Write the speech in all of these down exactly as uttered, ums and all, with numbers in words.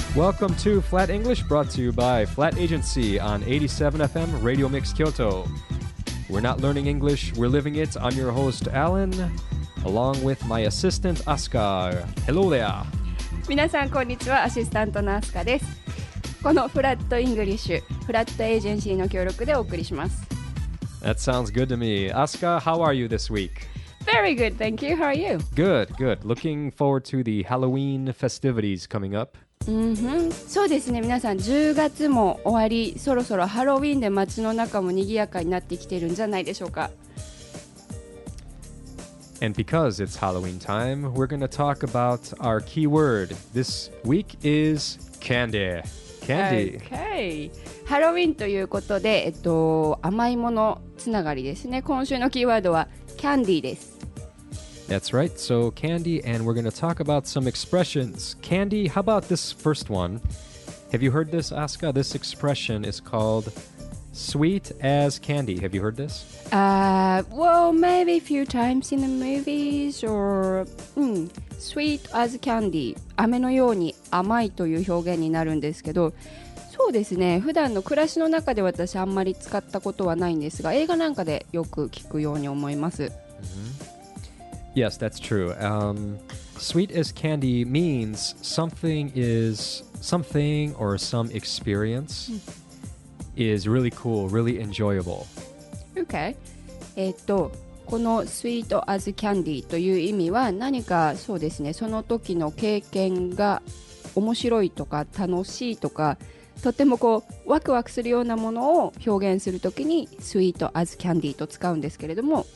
Welcome to Flat English, brought to you by Flat Agency on eighty-seven F M Radio Mix Kyoto. We're not learning English, we're living it. I'm your host, Alan, along with my assistant, Asuka. Hello there. 皆さんこんにちは、アシスタントのアスカです。このフラットイングリッシュ、フラットエージェンシーの協力でお送りします。 That sounds good to me. Asuka, how are you this week? Very good, thank you. How are you? Good, good. Looking forward to the Halloween festivities coming up. うんふん、そうですね。皆さんじゅうがつも終わり、そろそろハロウィンで街の中も賑やかになってきてるんじゃないでしょうか。 And because it's Halloween time, we're going to talk about our key word. This week is candy. Candy. Okay. ハロウィンということで、えっと、甘いものつながりですね。今週のキーワードはキャンディーです。 That's right. So candy, and we're going to talk about some expressions. Candy, how about this first one? Have you heard this, Asuka? This expression is called sweet as candy. Have you heard this? Uh, well, maybe a few times in the movies or、うん、sweet as candy. 飴のように甘いという表現になるんですけど、そうですね。普段の暮らしの中で私あんまり使ったことはないんですが、映画なんかでよく聞くように思います。 Mm-hmm.Yes, that's true. Um, sweet as candy means something is something or some experience is really cool, really enjoyable. Okay. えっと、この sweet as candy という意味は何かそうですね、その時の経験が面白いとか楽しいとか、とてもこうワクワクするようなものを表現するときに sweet as candy と使うんですけれども。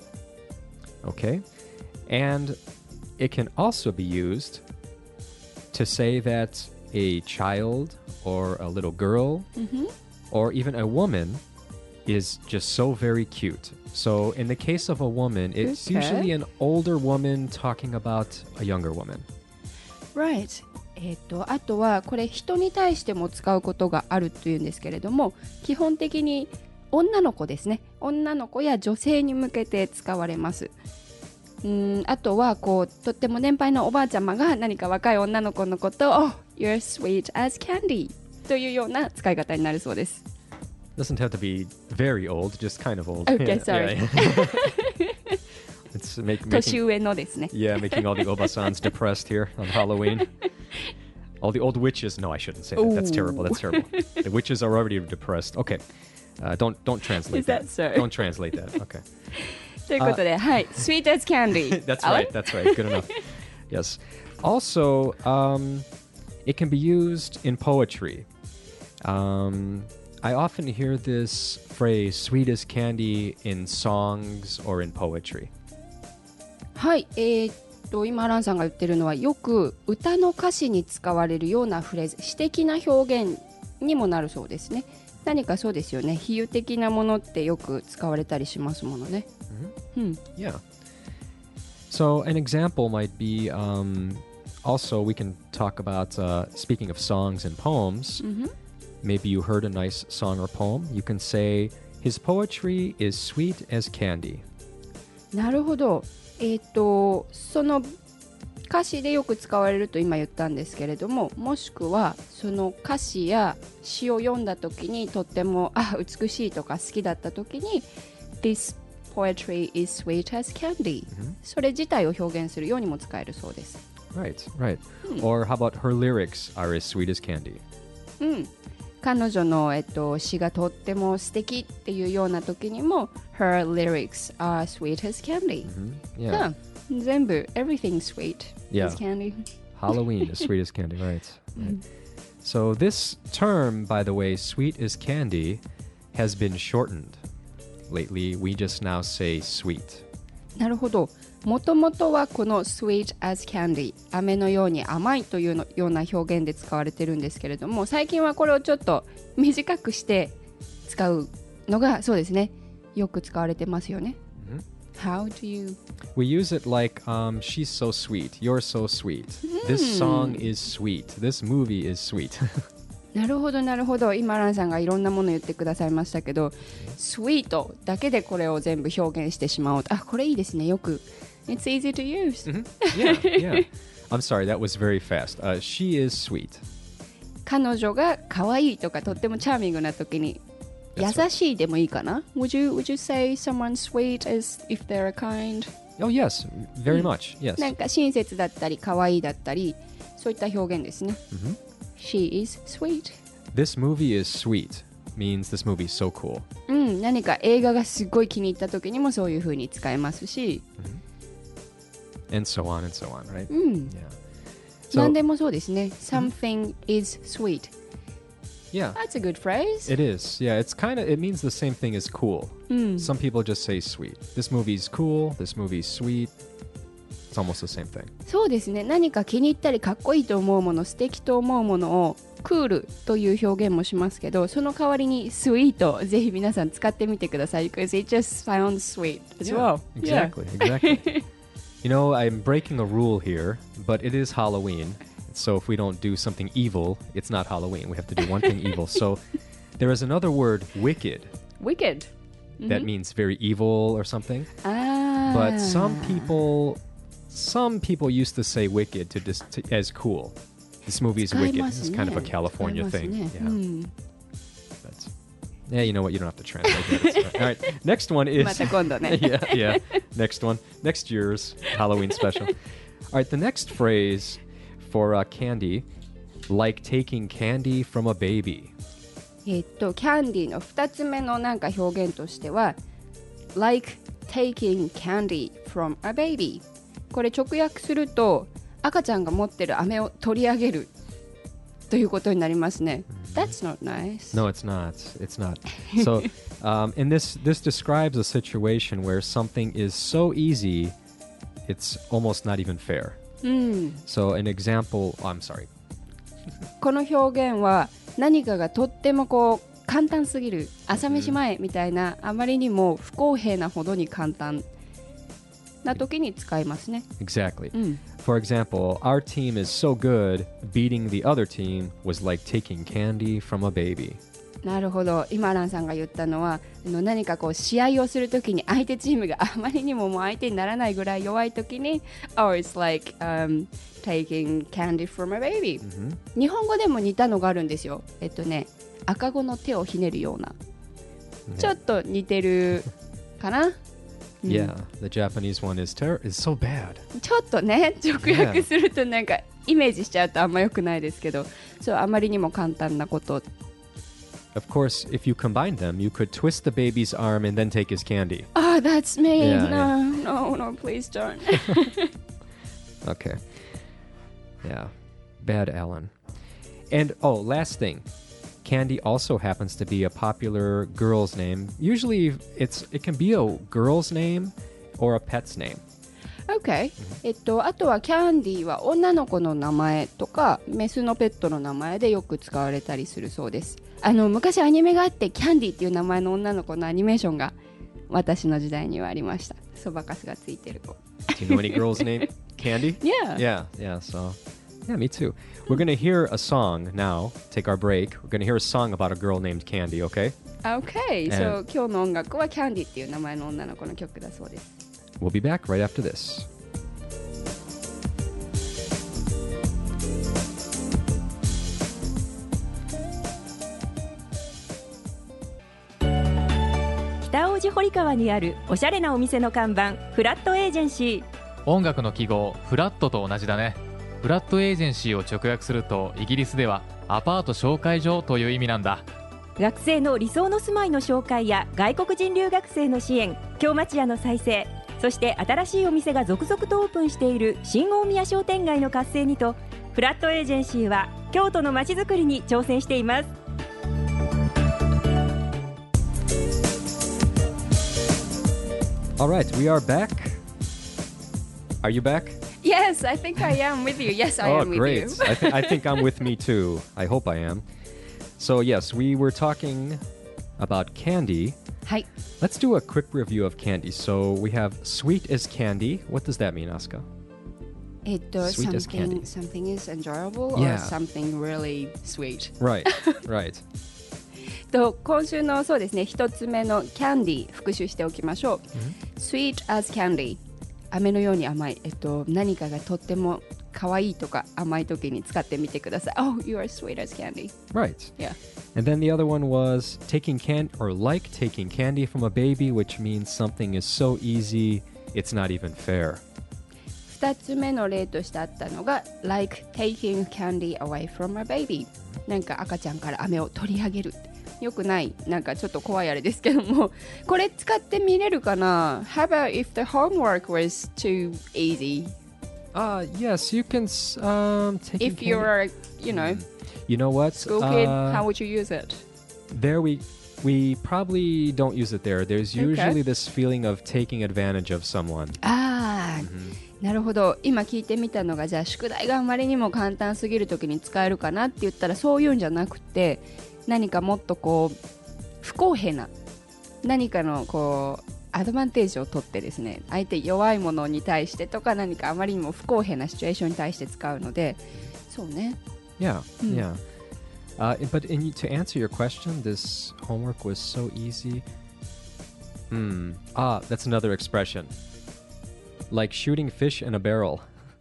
Okay.And it can also be used to say that a child or a little girl mm-hmm. or even a woman is just so very cute. So in the case of a woman, it's okay. usually an older woman talking about a younger woman. Right. えっと、あとはこれ人に対しても使うことがあるというんですけれども、基本的に女の子ですね。女の子や女性に向けて使われます。うんあとはこうとっても年配のおばあちゃまが何か若い女の子のことを Oh, you're sweet as candy というような使い方になるそうです。 Doesn't have to be very old, just kind of old. Okay, sorry. It's make, making, 年上のですね。 Yeah, making all the obasans depressed here on Halloween. All the old witches. No, I shouldn't say that. Ooh. That's terrible. That's terrible. The witches are already depressed. Okay. Uh, don't, don't translate Is that so? Don't translate that. Okay. ということで、uh, はい、sweet as candy. That's right, that's right. Good enough. Yes. Also, um, it can be used in poetry. Um, I often hear this phrase, sweet as candy, in songs or in poetry. はい、えー、っと、今、アランさんが言ってるのは、よく歌の歌詞に使われるようなフレーズ、詩的な表現にもなるそうですね。何かそうですよね。比喩的なものってよく使われたりしますものね。 Mm-hmm. Hmm. Yeah. So an example might be um, also we can talk about uh, speaking of songs and poems. Mm-hmm. Maybe you heard a nice song or poem. You can say his poetry is sweet as candy. なるほど。えっとその歌詞でよく使われると今言ったんですけれども、もしくはその歌詞や詩を読んだ時にとってもあ美しいとか好きだった時に This poetry is sweet as candy、mm-hmm. それ自体を表現するようにも使えるそうです。 Right, right、うん、Or how about her lyrics are as sweet as candy、 うん、彼女の、えっと、詩がとっても素敵っていうような時にも Her lyrics are sweet as candy、mm-hmm. Yeah、 全部 everything sweet yeah. as candy. Halloween is sweet as candy, right, right. So this term, by the way, sweet as candy, has been shortened. Lately, we just now say sweet. なるほど。もともとはこの sweet as candy 飴のように甘いというのような表現で使われてるんですけれども、最近はこれをちょっと短くして使うのがそうですね、よく使われてますよね。How do you? We use it like, um, she's so sweet, you're so sweet, this song is sweet, this movie is sweet. なるほどなるほど。今ランさんがいろんなもの言ってくださいましたけど、sweet だけでこれを全部表現してしまおうと。あ、これいいですね。よく It's easy to use、mm-hmm. Yeah, yeah. I'm sorry, that was very fast、uh, She is sweet. 彼女が可愛いとかとってもチャーミングな時に That's 優しいでもいいかな would you, would you say someone sweet is if they're kind? Oh, yes, very much. Yes. なんか親切だったり可愛いだったりそういった表現ですね、 Mhm. She is sweet. This movie is sweet means this movie is so cool. うん、何か映画がすごい気に入った時にもそういう風に使えますし、 And so on and so on, right? うん、 Yeah. 何 So, でもそうですね Something is sweet. yeah, That's a good phrase. it is. Yeah, it's kind of, it means the same thing as cool. うん、 Some people just say sweet. This movie's cool. This movie's sweet. It's almost the same thing. そうですね何か気に入ったりかっこいいと思うもの素敵と思うものをクールという表現もしますけどその代わりにスイートぜひ皆さん使ってみてください because it just sounds sweet as well. Yeah, exactly, exactly. You know, I'm breaking a rule here, but it is Halloween. So if we don't do something evil, it's not Halloween. We have to do one thing evil. So there is another word, wicked, Wicked. that means very evil or something. あー But some people, some people used to say wicked to dis, to, as cool. This movie is 使い wicked. ます It's ね kind of a California 使い thing. ますね Yeah, うん that's, yeah. You know what? You don't have to translate that. All right. Next one is. また今度ね yeah, yeah. Next one. Next year's Halloween special. All right, the next phrase for uh, candy, like taking candy from a baby. えっとキャンディーのふたつめのなんか表現としては like taking candy from a baby これ直訳すると赤ちゃんが持ってる飴を取り上げるということになりますね That's not nice. No, it's not. It's not. So, um, and this this describes a situation where something is so easy, it's almost not even fair. うん So, an example. Oh, I'm sorry. この表現は何かがとってもこう簡単すぎる朝飯前みたいなあまりにも不公平なほどに簡単な時に使いますね、 Exactly. うん For example, our team is so good, beating the other team was like taking candy from a baby. なるほど今蘭さんが言ったのはあの何かこう試合をするときに相手チームがあまりにももう相手にならないぐらい弱いときに Oh, it's like、um, taking candy from a baby、 Mhm. 日本語でも似たのがあるんですよえっとね赤子の手をひねるような Yeah. ちょっと似てるかな、うん Yeah, the Japanese one is ter- is so bad. ちょっとね直訳するとなんかイメージしちゃうとあんま良くないですけどそうあまりにも簡単なこと Of course, if you combine them, you could twist the baby's arm and then take his candy. Oh, that's me. Yeah, no, no, no, please don't. Okay. Yeah. Bad Alan. And oh, last thing. Candy also happens to be a popular girl's name. Usually it's it can be a girl's name or a pet's name. Okay. えっと、あとはキャンディーは女の子の名前とかメスのペットの名前でよく使われたりするそうです。あの昔アニメがあってキャンディーっていう名前の女の子のアニメーションが私の時代にはありました。そばかすがついてる子。 Do you know any girls named Candy? Yeah. Yeah, yeah, so yeah, me too. We're going to hear a song now. Take our break. We're going to hear a song about a girl named Candy, okay? Okay. And- So 今日の音楽はキャンディーっていう名前の女の子の曲だそうです。 We'll be back right after this. 北大路堀川にあるおしゃれなお店の看板フラットエージェンシー。 音楽の記号フラットと同じだね。フラットエージェンシーを直訳するとイギリスではアパート紹介所という意味なんだ。 学生の理想の住まいの紹介や外国人留学生の支援、京町屋の再生、そして新しいお店が続々とオープンしている新大宮商店街の活性にと、フラットエージェンシーは京都の街づくりに挑戦しています。 All right, we are back. Are you back? Yes, I think I am with you. Yes, I oh, am with great. you. I, th- I think I'm with me too. I hope I am. So, yes, we were talking about candy. はい。 Let's do a quick review of candy. So, we have sweet as candy. What does that mean, Asuka? えっと、 Sweet as something, candy. something is enjoyable or Yeah. something really sweet. Right, right. と今週のそうですね一つ目のキャンディー復習しておきましょう、Sweet as candy 飴のように甘い、えっと、何かがとっても可愛いとか甘い時に使ってみてください。Oh, you are sweet as candy. Right. Yeah. And then the other one was taking can or like taking candy from a baby, which means something is so easy, it's not even fair. ふたつめの例としてあったのが like taking candy away from a baby。なんか赤ちゃんから飴を取り上げる。よくない、なんかちょっと怖いあれですけども、これ使ってみれるかな？ How about if the homework was too easy? Uh, yes, you can um, take If you're, you know, You know what? school kid, Uh, how would you use it? There we we probably don't use it there. There's Okay. usually this feeling of taking advantage of someone. ああ、なるほど。今聞いてみたのが、じゃあ宿題があまりにも簡単すぎる時に使えるかなって言ったら、そういうんじゃなくて、何かもっとこう不公平な何かのこうアドバンテージを取ってですね、相手弱いものに対してとか、何かあまりにも不公平なシチュエーションに対して使うので、そうね。 Yeah, Hmm. yeah. Uh, but in, to answer your question, this homework was so easy. Hmm. Ah, that's another expression. Like shooting fish in a barrel.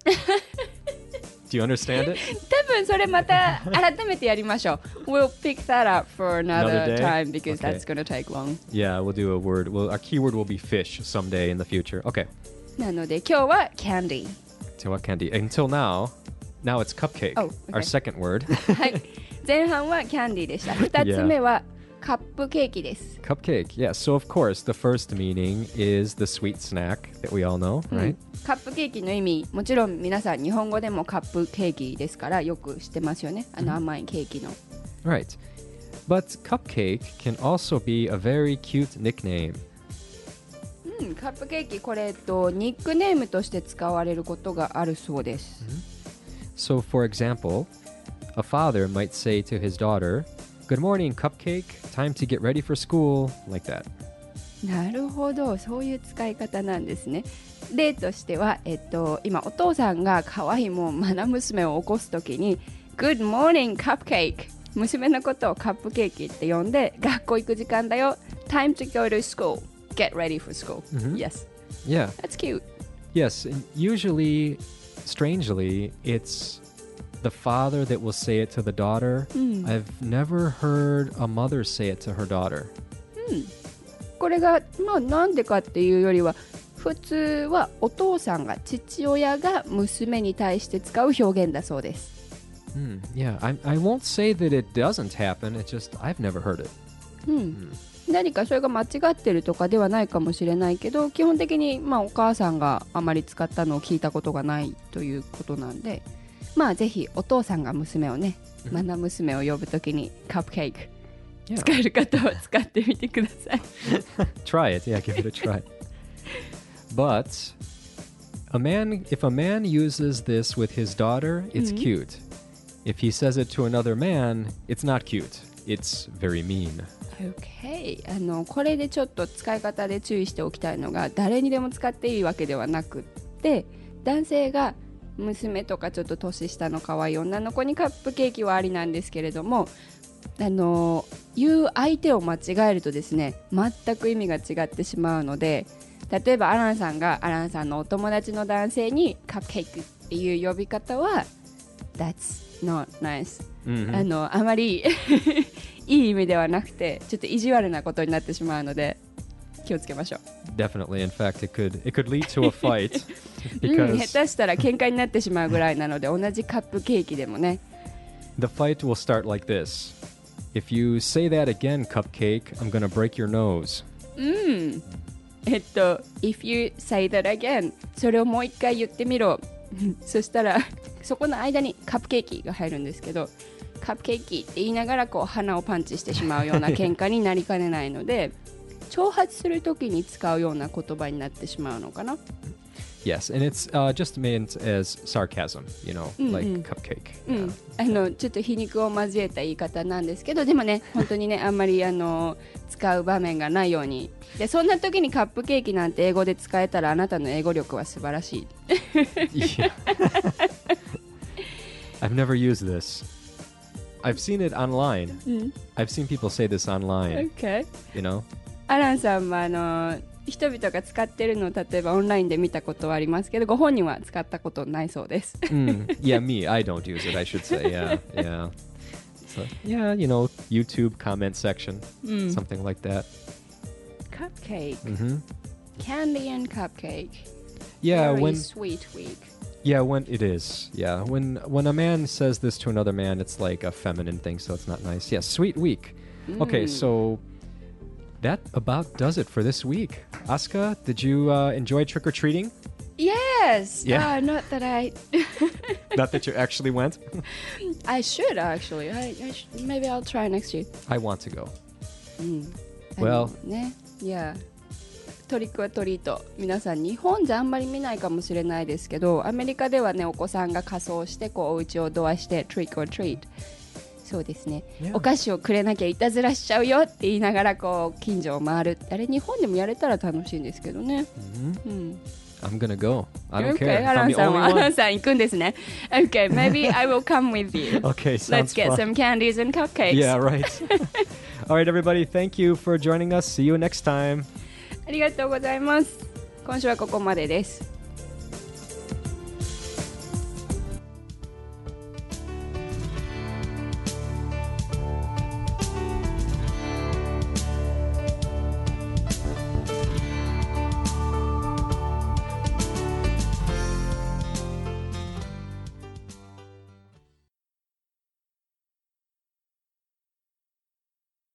Do you understand it? 多分それまた改めてやりましょう。We'll pick that up for another Another day? time because Okay. that's going to take long. Yeah, we'll do a word. Well, our keyword will be fish someday in the future. Okay. なので今日は candy。 So what candy? Until now, now it's cupcake. Oh, Our okay. second word. はい。前半は candy でした。ふたつめはカップケーキです。 Cupcake. Yeah. So of course, the first meaning is the sweet snack that we all know, うん right? カップケーキの意味、もちろん皆さん日本語でもカップケーキですからよく知ってますよね。あの甘いケーキの。 Right. But cupcake can also be a very cute nickname. うん、カップケーキこれ、えっと、ニックネームとして使われることがあるそうです。 So, for example, a father might say to his daughter, "Good morning, cupcake. Time to get ready for school," like that. なるほど、そういう使い方なんですね。例としては、えっと、今お父さんが可愛いもうマナ娘を起こすときに Good morning, cupcake。 娘のことをカップケーキって呼んで、学校行く時間だよ。Time to go to school. Get ready for school. Mhm. Yes, Yeah. that's cute. Yes. And usually, strangely, it's the father that will say it to the daughter. うん、 I've never heard a mother say it to her daughter. これが、まあ、なんでかっていうよりは、普通はお父さんが、父親が娘に対して使う表現だそうです。 Hmm, yeah, I, I won't say that it doesn't happen. It's just I've never heard it. うん何かそれが間違ってるとかではないかもしれないけど、基本的に、まあ、お母さんがあまり使ったのを聞いたことがないということなんで、まあぜひお父さんが娘をね、マナ娘を呼ぶときにカップケーキ Yeah. 使える方は使ってみてください。 Try it. Yeah, give it a try. But a man, if a man uses this with his daughter, it's Mhm. cute. If he says it to another man, it's not cute. It's very mean. Okay. あのこれでちょっと使い方で注意しておきたいのが、誰にでも使っていいわけではなくって、男性が娘とかちょっと年下の可愛い女の子にカップケーキはありなんですけれども、あの言う相手を間違えるとですね、全く意味が違ってしまうので、例えばアランさんがアランさんのお友達の男性にカップケーキっていう呼び方は That's not nice、 Mhm. あのあまりいい意味ではなくて、ちょっと意地悪なことになってしまうので気をつけましょう。 Definitely. In fact, it could it could lead to a fight うん、 because 下手したら喧嘩になってしまうぐらいなので、同じカップケーキでもね。 the fight will start like this. If you say that again, cupcake, I'm gonna break your nose. うんえっと If you say that again、 それをもう一回言ってみろそしたらそこの間にカップケーキが入るんですけど、カップケーキって言いながらこう鼻をパンチしてしまうような喧嘩になりかねないので挑発するときに使うような言葉になってしまうのかな。 Yes, and it's uh, just meant as sarcasm, you know, Mm, like mm. cupcake. う Yeah. ん、あのちょっと皮肉を交えた言い方なんですけど、でもね本当にねあんまりあの使う場面がないように、でそんな時にカップケーキなんて英語で使えたらあなたの英語力は素晴らしい。 Yeah. I've never used this. I've seen it online. うん、 I've seen people say this online, OK。 you know? アランさんはあの人々が使ってるのを例えばオンラインで見たことはありますけど、ご本人は使ったことないそうです。 Mm, yeah, me. I don't use it, I should say. Yeah, yeah. So, yeah, you know, YouTube comment section, something like that. Cupcake. Hmm. Candy and cupcake. Yeah, Very when sweet week. yeah, when it is. Yeah, when when a man says this to another man, it's like a feminine thing, so it's not nice. Yeah, sweet week. Okay, so that about does it for this week. Asuka, did you uh, enjoy trick or treating? Yes. Yeah. Uh, not that I. Not that you actually went. I should actually. I, I sh- maybe I'll try next year. I want to go. うん。 Well- あのね。いや。トリックはトリート、皆さん日本じゃあんまり見ないかもしれないですけど、アメリカではね、お子さんが仮装してこうお家をドアしてトリック or treat、 そうですね、 Yeah. お菓子をくれなきゃいたずらしちゃうよって言いながらこう近所を回る、あれ日本でもやれたら楽しいんですけどね。 Mhm. うん。 I'm gonna go. I don't Okay, care. ア If ラ I'm ン the さん only はアラ one. ンさん行くんですね。Okay, maybe I will come with you. Okay, Let's sounds get fun. some candies and cupcakes. Yeah, right. All right, everybody. Thank you for joining us. See you next time. ありがとうございます。今週はここまでです。